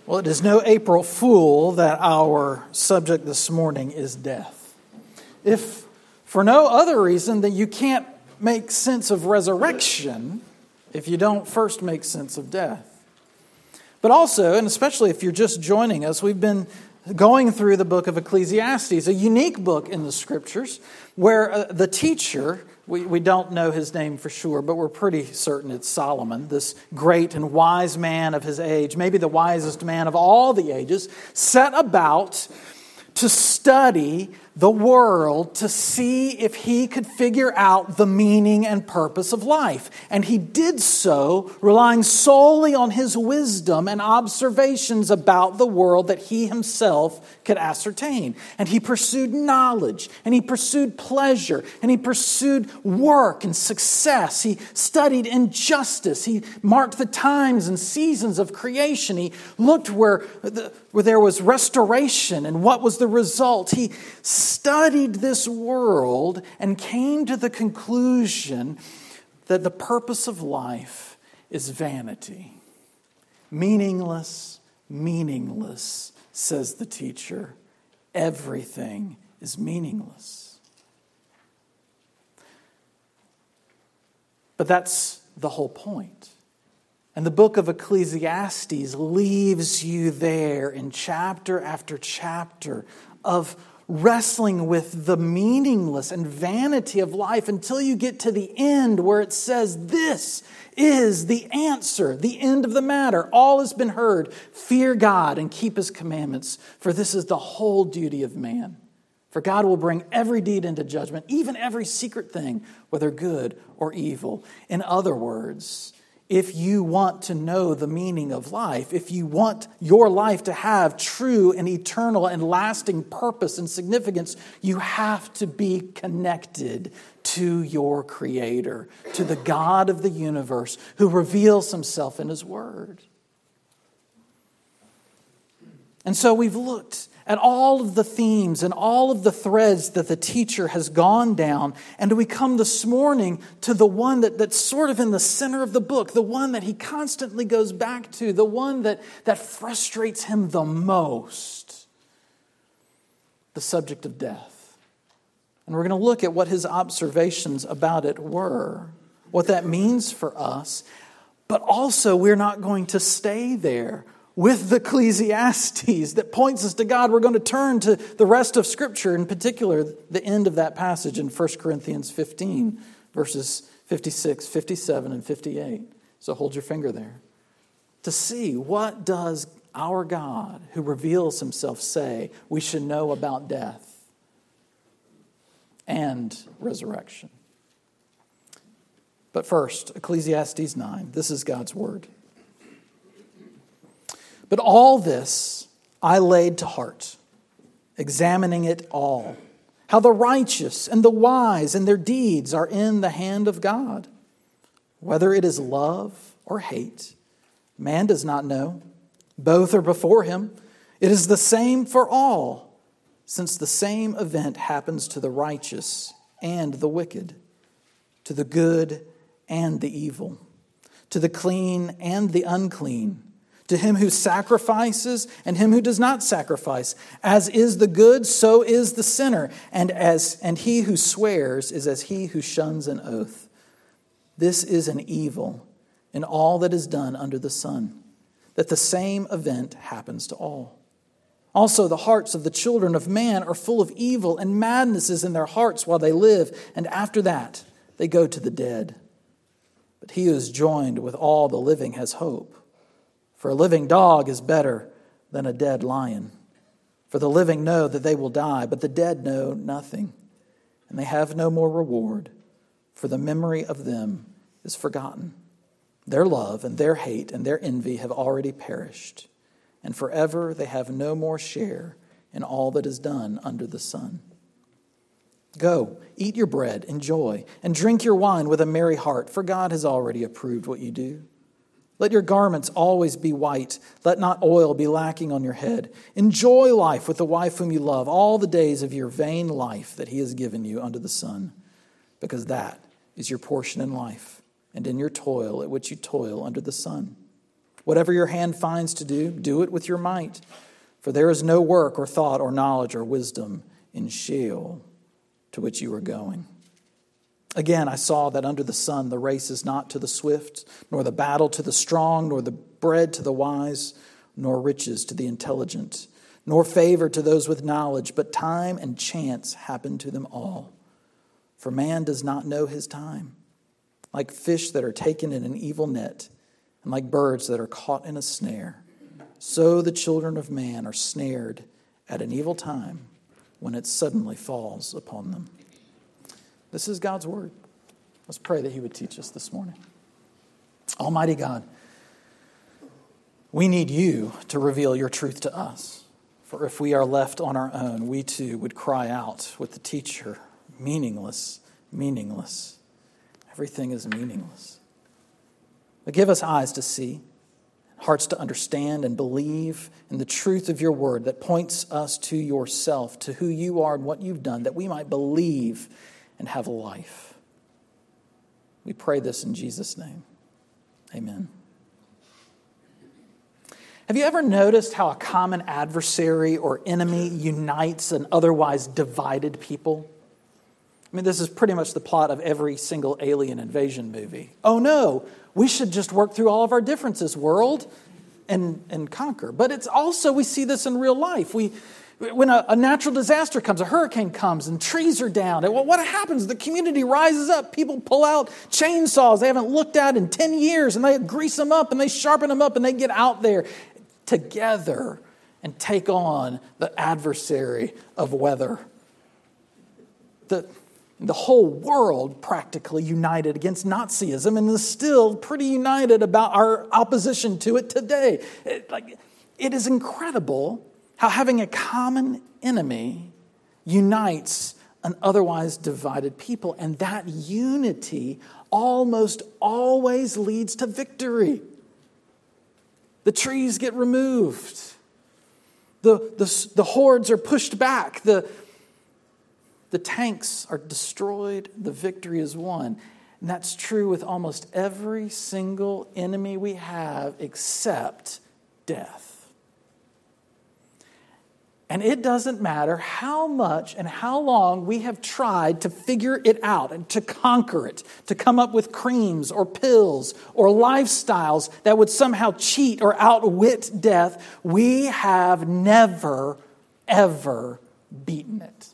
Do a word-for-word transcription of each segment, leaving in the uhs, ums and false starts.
Well, it is no April Fool that our subject this morning is death. If for no other reason that you can't make sense of resurrection if you don't first make sense of death. But also, and especially if you're just joining us, we've been going through the book of Ecclesiastes, a unique book in the Scriptures where uh, the teacher, we, we don't know his name for sure, but we're pretty certain it's Solomon, this great and wise man of his age, maybe the wisest man of all the ages, set about to study the world to see if he could figure out the meaning and purpose of life. And he did so relying solely on his wisdom and observations about the world that he himself could ascertain. And he pursued knowledge, and he pursued pleasure, and he pursued work and success. He studied injustice. He marked the times and seasons of creation. He looked where, the, where there was restoration and what was the result. He studied this world and came to the conclusion that the purpose of life is vanity. Meaningless, meaningless, says the teacher. Everything is meaningless. But that's the whole point. And the book of Ecclesiastes leaves you there in chapter after chapter of wrestling with the meaningless and vanity of life until you get to the end where it says, this is the answer, the end of the matter. All has been heard. Fear God and keep His commandments, for this is the whole duty of man. For God will bring every deed into judgment, even every secret thing, whether good or evil. In other words, if you want to know the meaning of life, if you want your life to have true and eternal and lasting purpose and significance, you have to be connected to your Creator, to the God of the universe who reveals Himself in His Word. And so we've looked at all of the themes and all of the threads that the teacher has gone down. And we come this morning to the one that, that's sort of in the center of the book, the one that he constantly goes back to, the one that, that frustrates him the most, the subject of death. And we're going to look at what his observations about it were, what that means for us. But also, we're not going to stay there with the Ecclesiastes that points us to God. We're going to turn to the rest of Scripture, in particular, the end of that passage in First Corinthians fifteen, verses fifty-six, fifty-seven, and fifty-eight. So hold your finger there. To see, what does our God, who reveals Himself, say we should know about death and resurrection. But first, Ecclesiastes nine. This is God's Word. But all this I laid to heart, examining it all, how the righteous and the wise and their deeds are in the hand of God. Whether it is love or hate, man does not know. Both are before Him. It is the same for all, since the same event happens to the righteous and the wicked, to the good and the evil, to the clean and the unclean, to him who sacrifices and him who does not sacrifice. As is the good, so is the sinner. And as and he who swears is as he who shuns an oath. This is an evil in all that is done under the sun, that the same event happens to all. Also, the hearts of the children of man are full of evil, and madness is in their hearts while they live, and after that they go to the dead. But he who is joined with all the living has hope. For a living dog is better than a dead lion. For the living know that they will die, but the dead know nothing, and they have no more reward, for the memory of them is forgotten. Their love and their hate and their envy have already perished, and forever they have no more share in all that is done under the sun. Go, eat your bread, enjoy, and drink your wine with a merry heart, for God has already approved what you do. Let your garments always be white. Let not oil be lacking on your head. Enjoy life with the wife whom you love all the days of your vain life that He has given you under the sun, because that is your portion in life and in your toil at which you toil under the sun. Whatever your hand finds to do, do it with your might. For there is no work or thought or knowledge or wisdom in Sheol to which you are going. Again, I saw that under the sun the race is not to the swift, nor the battle to the strong, nor the bread to the wise, nor riches to the intelligent, nor favor to those with knowledge, but time and chance happen to them all. For man does not know his time. Like fish that are taken in an evil net, and like birds that are caught in a snare, so the children of man are snared at an evil time when it suddenly falls upon them. This is God's word. Let's pray that he would teach us this morning. Almighty God, we need you to reveal your truth to us. For if we are left on our own, we too would cry out with the teacher, meaningless, meaningless. Everything is meaningless. But give us eyes to see, hearts to understand and believe in the truth of your word that points us to yourself, to who you are and what you've done, that we might believe and have life. We pray this in Jesus' name. Amen. Have you ever noticed how a common adversary or enemy unites an otherwise divided people? I mean, this is pretty much the plot of every single alien invasion movie. Oh no, we should just work through all of our differences, world, and, and conquer. But it's also, we see this in real life. We When a, a natural disaster comes, a hurricane comes, and trees are down, and what happens? The community rises up. People pull out chainsaws they haven't looked at in ten years, and they grease them up, and they sharpen them up, and they get out there together and take on the adversary of weather. The, the whole world practically united against Nazism, and is still pretty united about our opposition to it today. It, like, it is incredible how having a common enemy unites an otherwise divided people. And that unity almost always leads to victory. The trees get removed. The, the, the hordes are pushed back. The, the tanks are destroyed. The victory is won. And that's true with almost every single enemy we have except death. And it doesn't matter how much and how long we have tried to figure it out and to conquer it, to come up with creams or pills or lifestyles that would somehow cheat or outwit death, we have never, ever beaten it.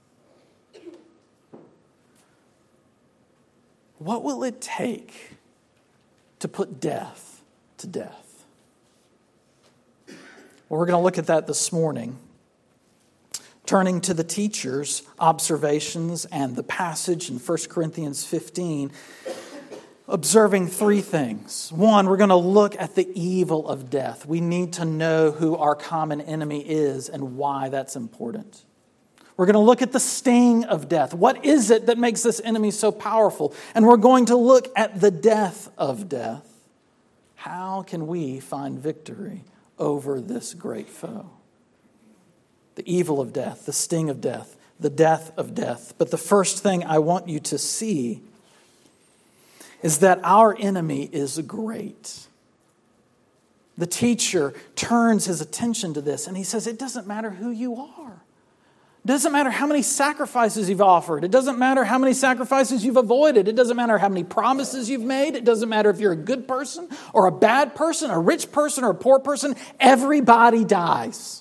What will it take to put death to death? Well, we're going to look at that this morning. Turning to the teacher's observations and the passage in First Corinthians fifteen, observing three things. One, we're going to look at the evil of death. We need to know who our common enemy is and why that's important. We're going to look at the sting of death. What is it that makes this enemy so powerful? And we're going to look at the death of death. How can we find victory over this great foe? The evil of death, the sting of death, the death of death. But the first thing I want you to see is that our enemy is great. The teacher turns his attention to this and he says, it doesn't matter who you are. It doesn't matter how many sacrifices you've offered. It doesn't matter how many sacrifices you've avoided. It doesn't matter how many promises you've made. It doesn't matter if you're a good person or a bad person, a rich person or a poor person. Everybody dies.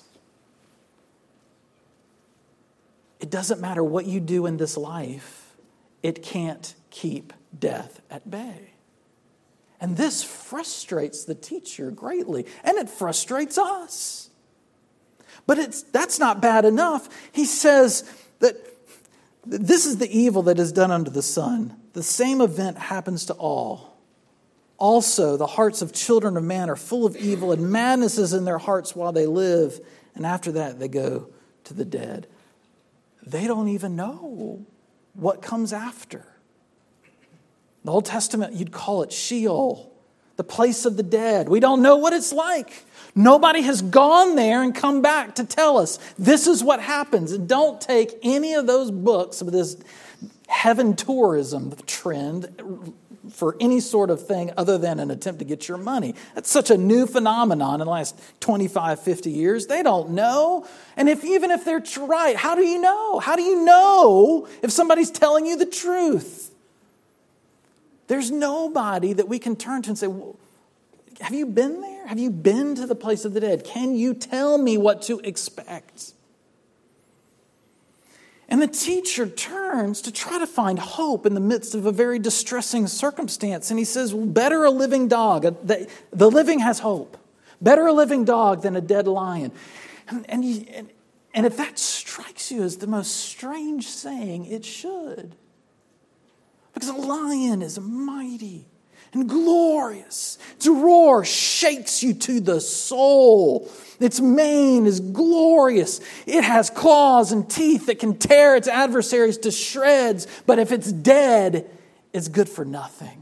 It doesn't matter what you do in this life, it can't keep death at bay. And this frustrates the teacher greatly, and it frustrates us. But it's that's not bad enough. He says that this is the evil that is done under the sun. The same event happens to all. Also, the hearts of children of man are full of evil, and madness is in their hearts while they live, and after that they go to the dead. They don't even know what comes after. The Old Testament, you'd call it Sheol, the place of the dead. We don't know what it's like. Nobody has gone there and come back to tell us this is what happens. Don't take any of those books of this heaven tourism trend for any sort of thing other than an attempt to get your money. That's such a new phenomenon in the last twenty-five, fifty years. They don't know. And if even if they're right, how do you know? How do you know if somebody's telling you the truth? There's nobody that we can turn to and say, well, have you been there? Have you been to the place of the dead? Can you tell me what to expect? And the teacher turns to try to find hope in the midst of a very distressing circumstance. And he says, well, better a living dog. The, the living has hope. Better a living dog than a dead lion. And, and, you, and, and if that strikes you as the most strange saying, it should. Because a lion is mighty and glorious. Its roar shakes you to the soul. Its mane is glorious. It has claws and teeth that can tear its adversaries to shreds. But if it's dead, it's good for nothing.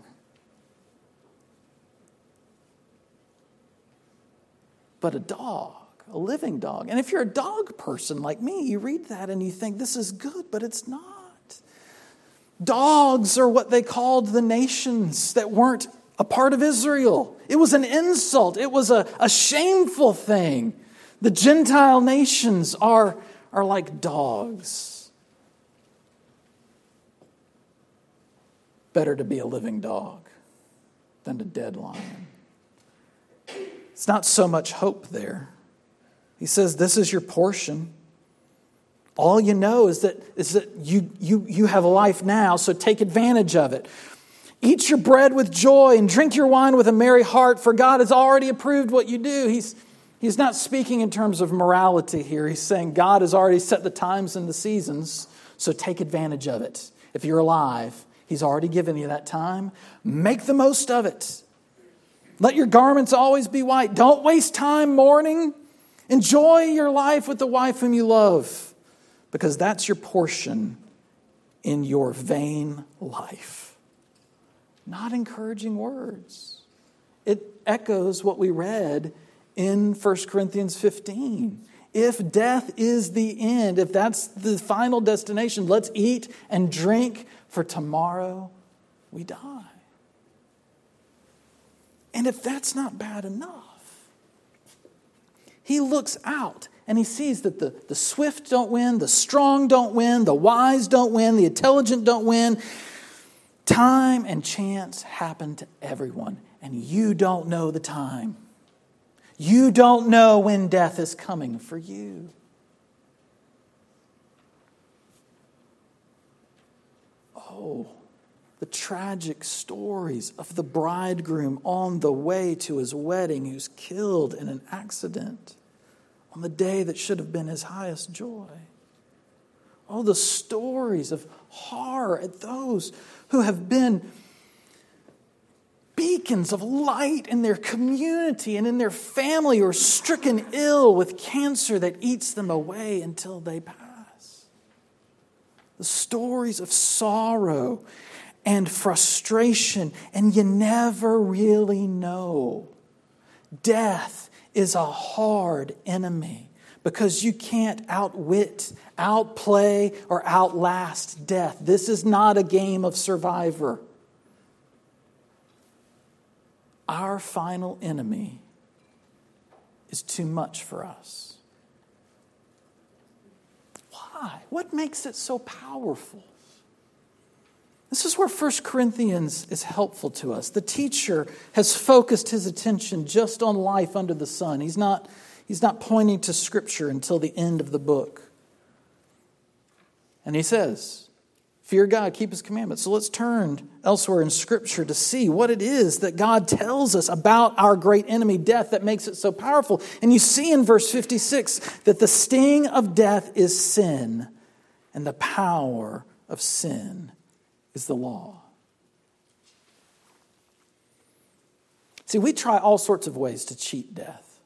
But a dog, a living dog. And if you're a dog person like me, you read that and you think, this is good, but it's not. Dogs are what they called the nations that weren't a part of Israel. It was an insult. It was a, a shameful thing. The Gentile nations are, are like dogs. Better to be a living dog than a dead lion. It's not so much hope there. He says, this is your portion. All you know is that, is that you, you, you have a life now, so take advantage of it. Eat your bread with joy and drink your wine with a merry heart, for God has already approved what you do. He's, he's not speaking in terms of morality here. He's saying God has already set the times and the seasons, so take advantage of it. If you're alive, He's already given you that time. Make the most of it. Let your garments always be white. Don't waste time mourning. Enjoy your life with the wife whom you love, because that's your portion in your vain life. Not encouraging words. It echoes what we read in First Corinthians fifteen. If death is the end, if that's the final destination, let's eat and drink, for tomorrow we die. And if that's not bad enough, he looks out and he sees that the, the swift don't win, the strong don't win, the wise don't win, the intelligent don't win. Time and chance happen to everyone, and you don't know the time. You don't know when death is coming for you. Oh, the tragic stories of the bridegroom on the way to his wedding who's killed in an accident on the day that should have been his highest joy. Oh, the stories of horror at those who have been beacons of light in their community and in their family, or stricken ill with cancer that eats them away until they pass. The stories of sorrow and frustration, and you never really know. Death is a hard enemy because you can't outwit, outplay, or outlast death. This is not a game of survivor. Our final enemy is too much for us. Why? What makes it so powerful? This is where First Corinthians is helpful to us. The teacher has focused his attention just on life under the sun. He's not, he's not pointing to Scripture until the end of the book. And he says, fear God, keep His commandments. So let's turn elsewhere in Scripture to see what it is that God tells us about our great enemy, death, that makes it so powerful. And you see in verse fifty-six that the sting of death is sin, and the power of sin is the law. See, we try all sorts of ways to cheat death.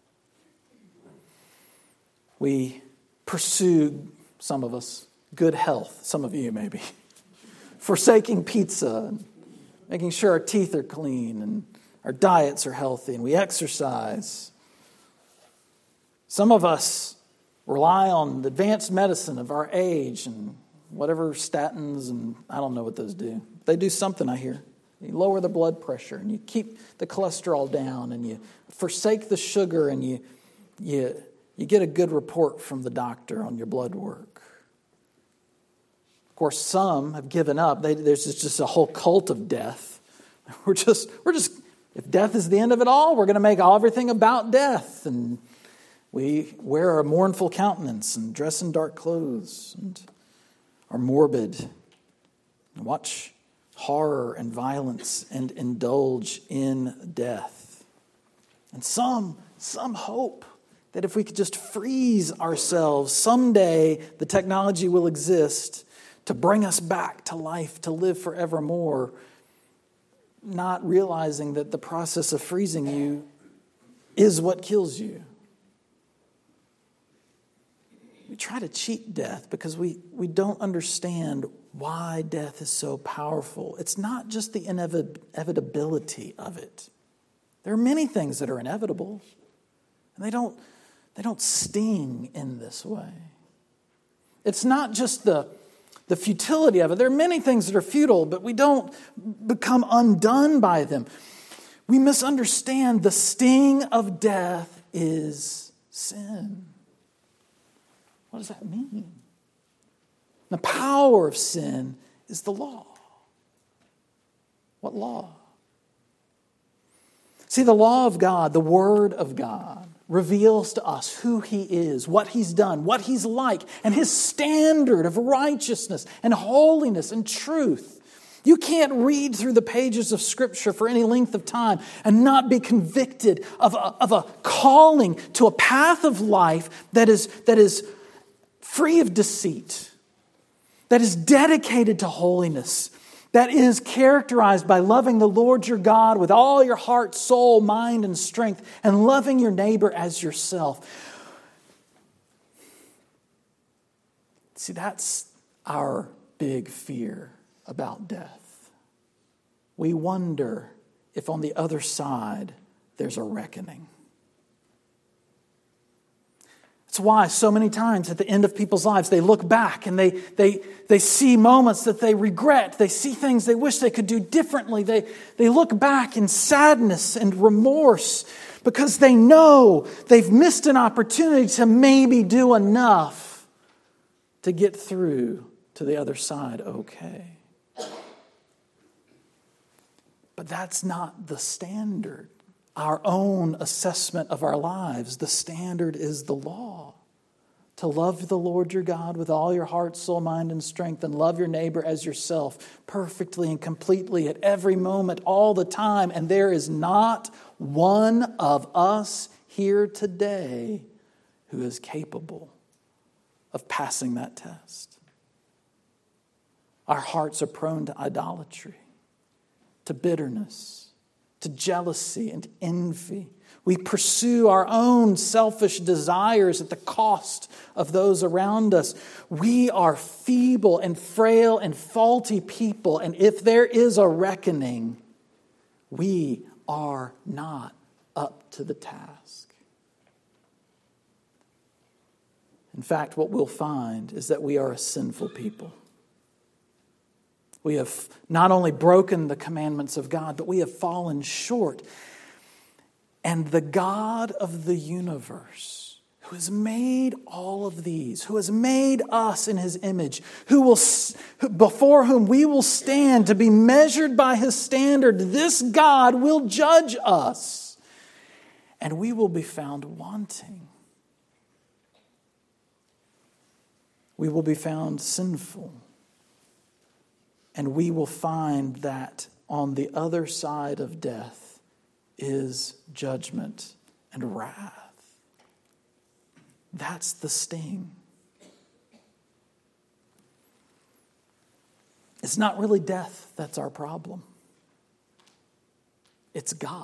We pursue, some of us, good health, some of you maybe, forsaking pizza, and making sure our teeth are clean and our diets are healthy, and we exercise. Some of us rely on the advanced medicine of our age and whatever statins, and I don't know what those do. They do something, I hear. You lower the blood pressure and you keep the cholesterol down and you forsake the sugar and you, you, you get a good report from the doctor on your blood work. Of course, some have given up. They, there's just a whole cult of death. We're just, we're just, if death is the end of it all, we're going to make all, everything about death. And we wear a mournful countenance and dress in dark clothes and are morbid and watch horror and violence and indulge in death. And some, some hope that if we could just freeze ourselves, someday the technology will exist to bring us back to life, to live forevermore, not realizing that the process of freezing you is what kills you. We try to cheat death because we, we don't understand why death is so powerful. It's not just the inevitability of it. There are many things that are inevitable, and they don't, they don't sting in this way. It's not just the, the futility of it. There are many things that are futile, but we don't become undone by them. We misunderstand the sting of death is sin. What does that mean? The power of sin is the law. What law? See, the law of God, the Word of God, reveals to us who He is, what He's done, what He's like, and His standard of righteousness and holiness and truth. You can't read through the pages of Scripture for any length of time and not be convicted of a, of a calling to a path of life that is, that is free of deceit, that is dedicated to holiness, that is characterized by loving the Lord your God with all your heart, soul, mind, and strength, and loving your neighbor as yourself. See, that's our big fear about death. We wonder if on the other side there's a reckoning. That's why so many times at the end of people's lives, they look back and they, they, they see moments that they regret. They see things they wish they could do differently. They, they look back in sadness and remorse because they know they've missed an opportunity to maybe do enough to get through to the other side okay. But that's not the standard. Our own assessment of our lives, the standard is the law. To love the Lord your God with all your heart, soul, mind, and strength, and love your neighbor as yourself perfectly and completely at every moment, all the time. And there is not one of us here today who is capable of passing that test. Our hearts are prone to idolatry, to bitterness, to jealousy and envy. We pursue our own selfish desires at the cost of those around us. We are feeble and frail and faulty people, and if there is a reckoning, we are not up to the task. In fact, what we'll find is that we are a sinful people. We have not only broken the commandments of God, but we have fallen short. And the God of the universe, who has made all of these, who has made us in His image, who will, before whom we will stand to be measured by His standard, this God will judge us, and we will be found wanting. We will be found sinful. And we will find that on the other side of death is judgment and wrath. That's the sting. It's not really death that's our problem. It's God.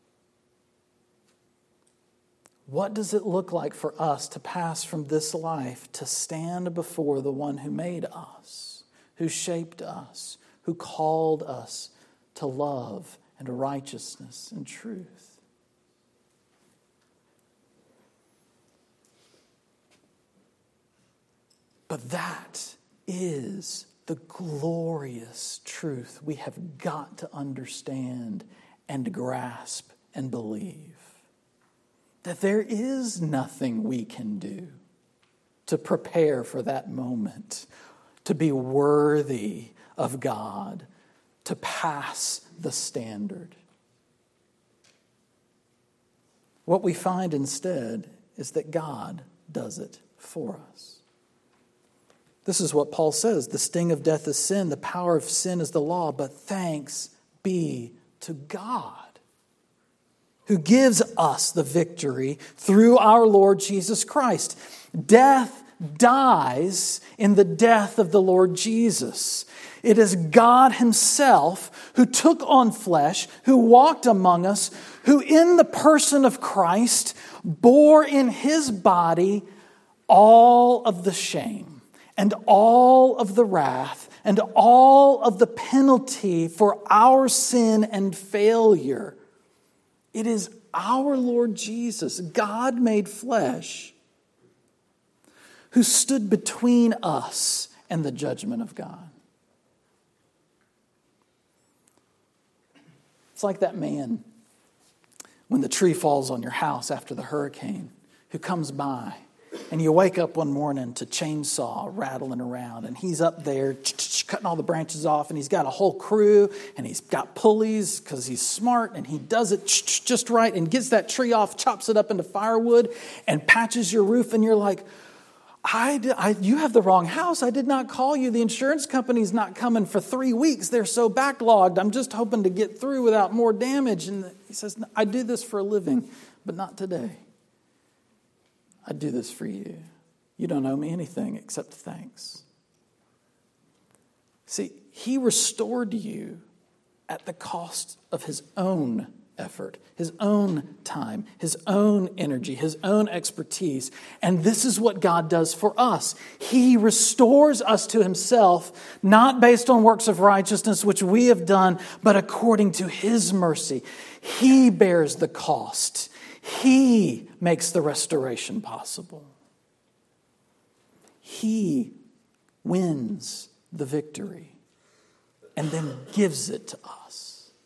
What does it look like for us to pass from this life to stand before the one who made us, who shaped us, who called us to love and righteousness and truth? But that is the glorious truth we have got to understand and grasp and believe. That there is nothing we can do to prepare for that moment, to be worthy of God, to pass the standard. What we find instead is that God does it for us. This is what Paul says. The sting of death is sin. The power of sin is the law. But thanks be to God, who gives us the victory through our Lord Jesus Christ. Death dies in the death of the Lord Jesus. It is God himself who took on flesh, who walked among us, who in the person of Christ bore in his body all of the shame and all of the wrath and all of the penalty for our sin and failure. It is our Lord Jesus, God made flesh, who stood between us and the judgment of God. It's like that man when the tree falls on your house after the hurricane, who comes by, and you wake up one morning to chainsaw rattling around, and he's up there cutting all the branches off, and he's got a whole crew, and he's got pulleys because he's smart, and he does it just right and gets that tree off, chops it up into firewood, and patches your roof, and you're like, I, did, I, you have the wrong house. I did not call you. The insurance company's not coming for three weeks. They're so backlogged. I'm just hoping to get through without more damage. And he says, I do this for a living, but not today. I do this for you. You don't owe me anything except thanks. See, he restored you at the cost of his own effort, his own time, his own energy, his own expertise. And this is what God does for us. He restores us to himself, not based on works of righteousness which we have done, but according to his mercy. He bears the cost. He makes the restoration possible. He wins the victory and then gives it to us.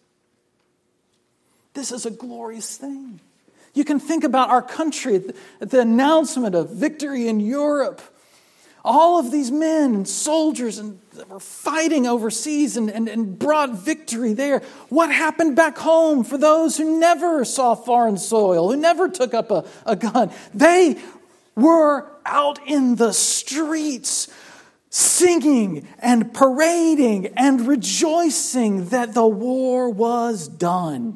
This is a glorious thing. You can think about our country, the, the announcement of victory in Europe. All of these men and soldiers and that were fighting overseas and, and, and brought victory there. What happened back home for those who never saw foreign soil, who never took up a, a gun? They were out in the streets singing and parading and rejoicing that the war was done.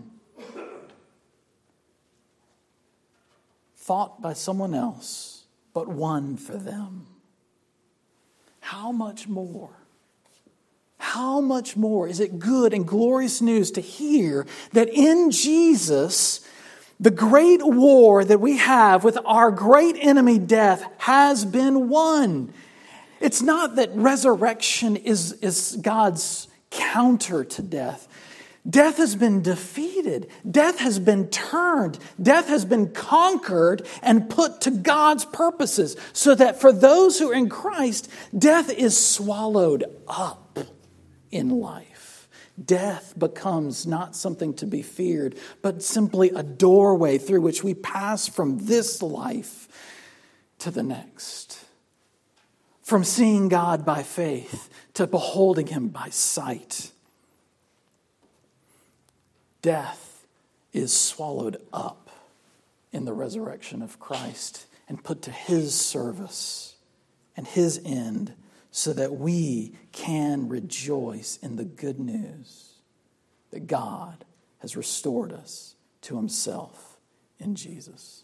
Fought by someone else, but won for them. How much more? How much more is it good and glorious news to hear that in Jesus, the great war that we have with our great enemy death has been won. It's not that resurrection is, is God's counter to death. Death has been defeated. Death has been turned. Death has been conquered and put to God's purposes, so that for those who are in Christ, death is swallowed up in life. Death becomes not something to be feared, but simply a doorway through which we pass from this life to the next. From seeing God by faith to beholding him by sight. Death is swallowed up in the resurrection of Christ and put to his service and his end, so that we can rejoice in the good news that God has restored us to himself in Jesus.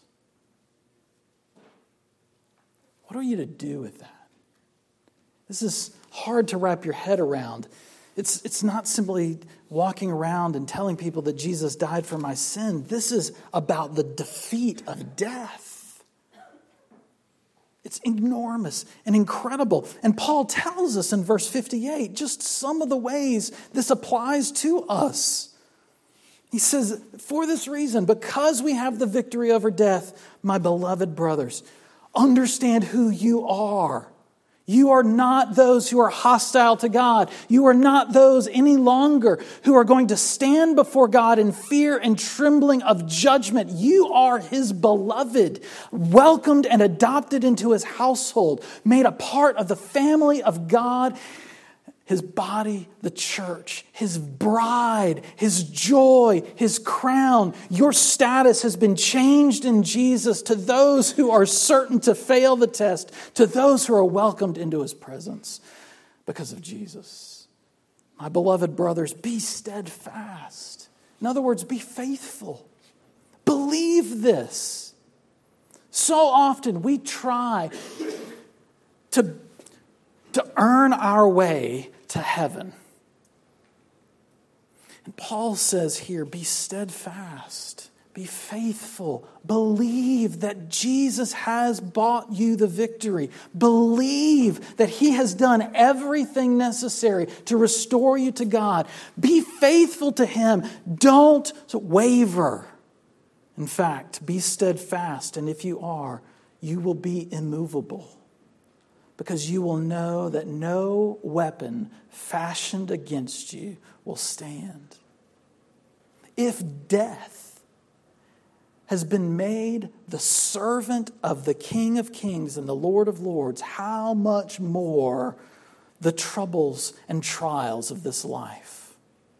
What are you to do with that? This is hard to wrap your head around. It's, it's not simply walking around and telling people that Jesus died for my sin. This is about the defeat of death. It's enormous and incredible. And Paul tells us in verse fifty-eight just some of the ways this applies to us. He says, for this reason, because we have the victory over death, my beloved brothers, understand who you are. You are not those who are hostile to God. You are not those any longer who are going to stand before God in fear and trembling of judgment. You are His beloved, welcomed and adopted into His household, made a part of the family of God, His body, the church, His bride, His joy, His crown. Your status has been changed in Jesus to those who are certain to fail the test, to those who are welcomed into His presence because of Jesus. My beloved brothers, be steadfast. In other words, be faithful. Believe this. So often we try to, to earn our way to heaven. And Paul says here, be steadfast, be faithful, believe that Jesus has bought you the victory. Believe that He has done everything necessary to restore you to God. Be faithful to Him. Don't waver. In fact, be steadfast, and if you are, you will be immovable. Because you will know that no weapon fashioned against you will stand. If death has been made the servant of the King of Kings and the Lord of Lords, how much more the troubles and trials of this life?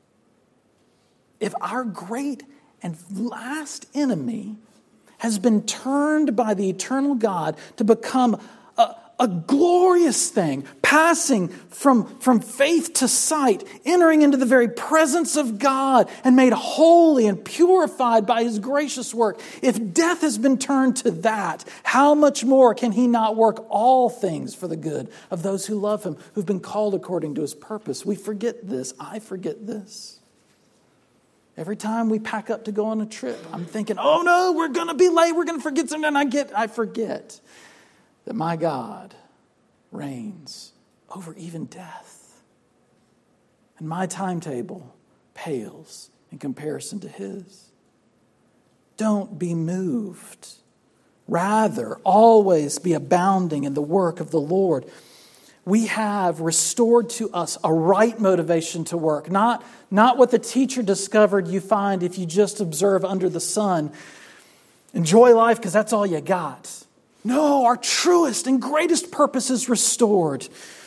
If our great and last enemy has been turned by the eternal God to become a A glorious thing, passing from, from faith to sight, entering into the very presence of God and made holy and purified by His gracious work. If death has been turned to that, how much more can He not work all things for the good of those who love Him, who've been called according to His purpose? We forget this. I forget this. Every time we pack up to go on a trip, I'm thinking, oh no, we're going to be late. We're going to forget something. And I get, I forget that my God reigns over even death. And my timetable pales in comparison to His. Don't be moved. Rather, always be abounding in the work of the Lord. We have restored to us a right motivation to work. Not, not what the teacher discovered you find if you just observe under the sun. Enjoy life because that's all you got. No, our truest and greatest purpose is restored.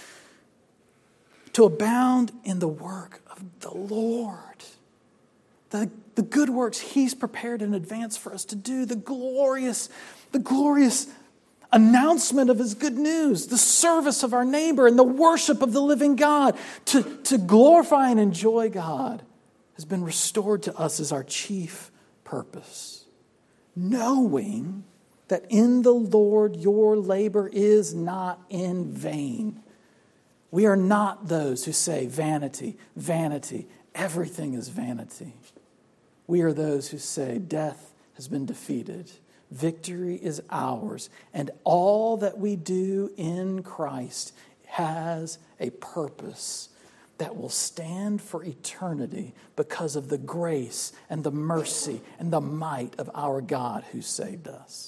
To abound in the work of the Lord. The, the good works He's prepared in advance for us to do. The glorious, the glorious announcement of His good news. The service of our neighbor and the worship of the living God. To, to glorify and enjoy God has been restored to us as our chief purpose. Knowing that in the Lord your labor is not in vain. We are not those who say vanity, vanity, everything is vanity. We are those who say death has been defeated, victory is ours, and all that we do in Christ has a purpose that will stand for eternity because of the grace and the mercy and the might of our God who saved us.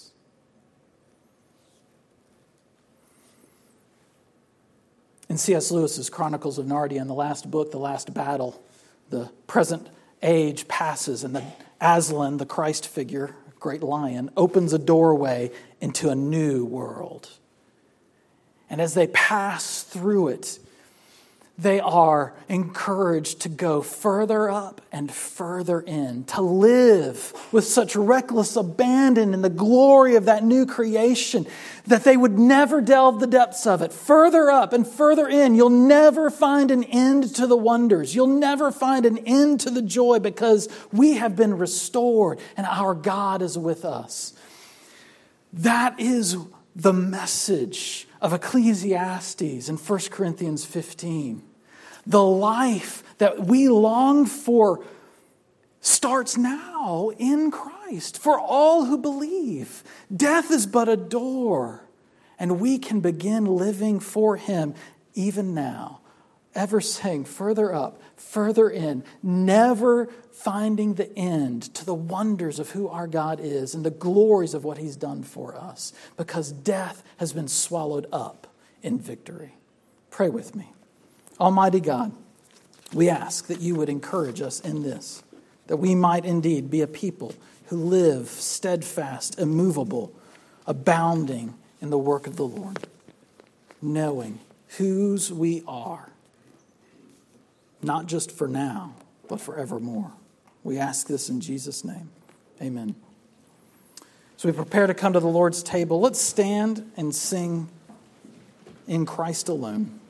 In C S Lewis's Chronicles of Narnia, in the last book, The Last Battle, the present age passes and the Aslan, the Christ figure, great lion, opens a doorway into a new world. And as they pass through it, they are encouraged to go further up and further in, to live with such reckless abandon in the glory of that new creation that they would never delve the depths of it. Further up and further in, you'll never find an end to the wonders. You'll never find an end to the joy because we have been restored and our God is with us. That is the message of Ecclesiastes in First Corinthians fifteen. The life that we long for starts now in Christ for all who believe. Death is but a door, and we can begin living for Him even now. Ever saying further up, further in, never finding the end to the wonders of who our God is and the glories of what He's done for us, because death has been swallowed up in victory. Pray with me. Almighty God, we ask that you would encourage us in this, that we might indeed be a people who live steadfast, immovable, abounding in the work of the Lord, knowing whose we are, not just for now, but forevermore. We ask this in Jesus' name. Amen. So we prepare to come to the Lord's table. Let's stand and sing In Christ Alone.